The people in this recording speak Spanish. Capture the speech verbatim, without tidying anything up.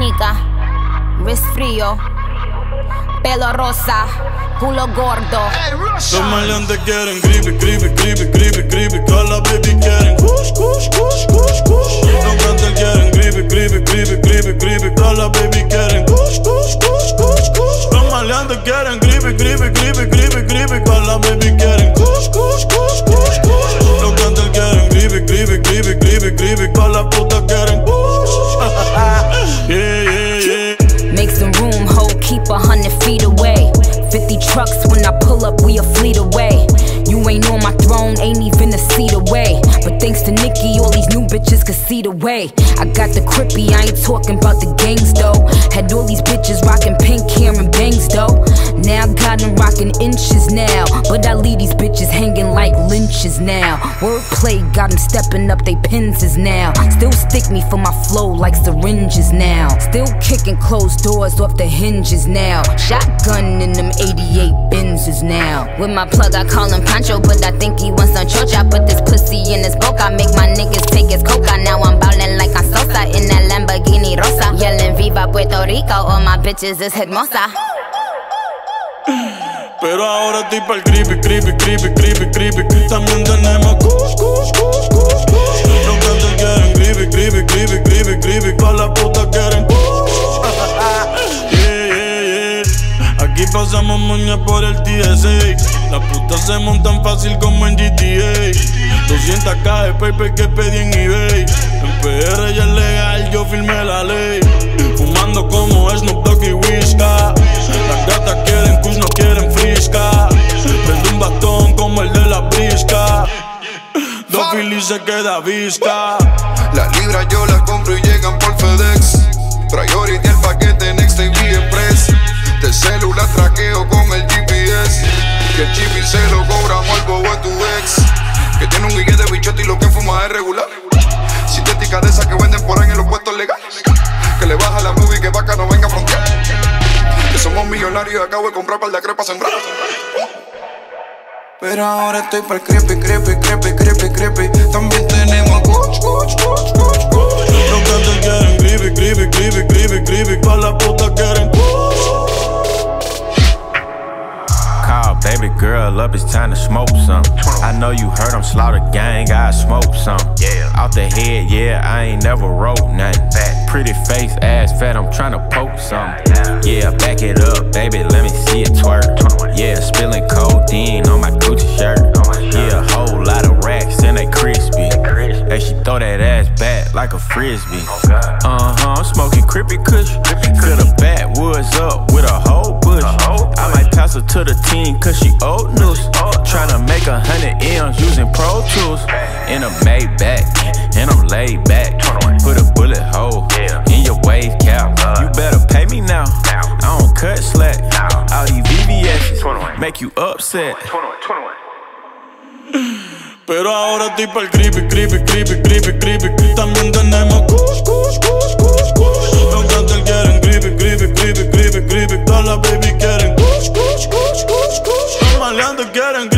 canica, wrist frío, pelo rosa, culo gordo. Los maleantes quieren creepy, creepy, creepy, creepy, creepy. Todas las baby quieren kush, kush, kush, kush, kush. Los grandes quieren creepy, creepy, creepy, creepy, creepy. Todas las baby quieren kush, kush, kush, kush, kush. Los maleantes quieren creepy, creepy, creepy, creepy, creepy. Todas las baby quieren kush, kush, kush, kush, kush. Los grandes quieren creepy, creepy, creepy, creepy, creepy. Todas las putas quieren kush. Yeah, yeah, yeah. Make some room, ho, keep a hundred feet away. Fifty trucks when I pull up, we a fleet away. You ain't on my throne, ain't even a seat away. But thanks to Nicki, all these new bitches can see the way. I got the crippy, I ain't talking about the gangs though. Had all these bitches rocking pink hair and bangs though. Now I got them rocking inches now, but I leave these bitches hanging like lynches now. Wordplay got them stepping up they pins now. Still stick me for my flow like syringes now. Still kicking closed doors off the hinges now. Shotgun in them eighty-eight Benzes now. With my plug I call him Pancho, but I think he wants some chocha. Put this pussy in his boca, make my niggas take his coca. Now I'm ballin' like I'm Sosa in that Lamborghini Rosa. Yelling Viva Puerto Rico, all my bitches is hermosa. Pero ahora estoy pa'l creepy, creepy, creepy, creepy, creepy. También tenemos kush, kush, kush, kush, kush. Los grandes quieren creepy, creepy, creepy, creepy, creepy. Todas las putas quieren kush. Yeah, yeah, yeah. Aquí pasamos moña por el T S A. Las putas se montan fácil como en G T A. doscientas K de paper que pedí en eBay. En P R ya es legal, yo firmé la ley. Fumando como Snoop Dogg y Whisca. Las gatas quieren kush, no quieren frisca. Prendo un bastón como el de la brisca. Dos filis se queda visca. Las libras yo las compro y llegan por FedEx. Priority el paquete Next T V Express. Del celular traqueo con el G P S. Que el chip se lo cobramos al bobo de tu ex. Que tiene un guille de bichote y lo que fuma es regular. Sintética de esas que venden por ahí en los puestos legales. Que le baja la movie que vaca no venga a frontear. Que somos millonarios y acabo de comprar par de crepas sembradas. Pero ahora estoy pa'l creepy, creepy, creepy, creepy, creepy. También tenemos kush, kush, kush, kush, kush. Los grandes quieren creepy, creepy, creepy, creepy, creepy. Todas las putas quieren kush. Call baby girl up, it's time to smoke some. I know you heard I'm Slaughter Gang, I smoke some. Yeah. Off the head, yeah, I ain't never wrote nothing. Pretty face, ass fat, I'm tryna poke some. Yeah, back it up, baby, let me see it twerk. Yeah, spilling codeine on my Gucci shirt. Yeah, a whole lot of racks and they crispy. Hey, she throw that ass back like a frisbee. Uh-huh, I'm smoking crippy kush. Fill the backwoods up with a whole bush. I might pass her to the team cause she old news. Tryna make a hundred M's using Pro Tools. In a Maybach, and I'm laid back. Put a bullet hole in your wave cap. You better pay me now, I don't cut slack. All these V V S's make you upset. Pero ahora estoy pa'l creepy, creepy, creepy, creepy, creepy. También tenemos kush, kush, kush, kush, kush. Los grandes quieren creepy, creepy, creepy, creepy, creepy. Todas las baby quieren kush, kush, kush, kush, kush. Los maleantes quieren